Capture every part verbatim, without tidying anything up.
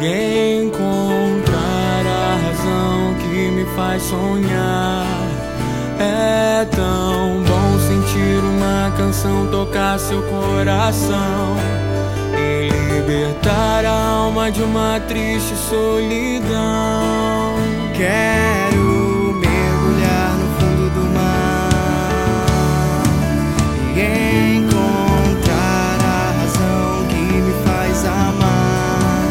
e encontrar a razão que me faz sonhar. É tão bom sentir uma canção tocar seu coração e libertar a alma de uma triste solidão. Quero mergulhar no fundo do mar e encontrar a razão que me faz amar.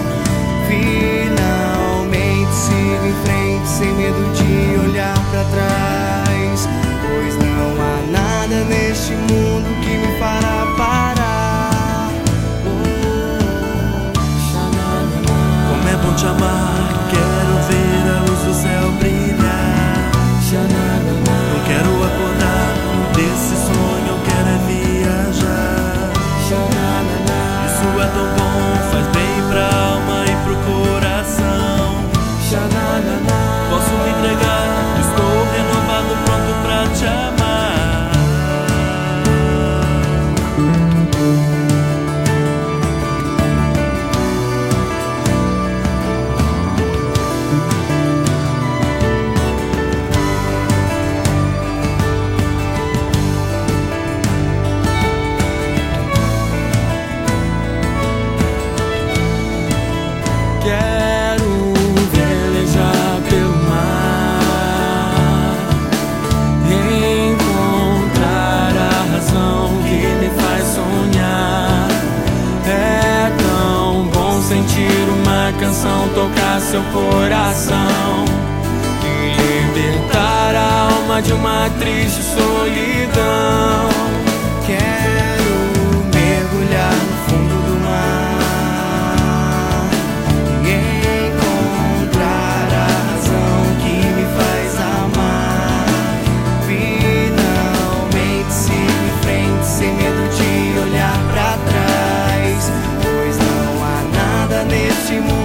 Finalmente sigo em frente sem medo de olhar pra trás, pois não há nada neste mundo que me fará parar. Oh, como é bom te amar, quero ver a luz do céu brilhar. Não quero acordar desse sonho, eu quero é viajar. Isso é tão bom, faz bem pra alma e pro coração. Posso me entregar, estou renovado, pronto pra te amar. Quero velejar pelo mar e encontrar a razão que me faz sonhar. É tão bom sentir uma canção tocar seu coração e libertar a alma de uma triste solidão. quero mergulhar no fundo do mar e encontrar a razão que me faz amar. Finalmente sigo em frente sem medo de olhar pra trás, pois não há nada neste mundo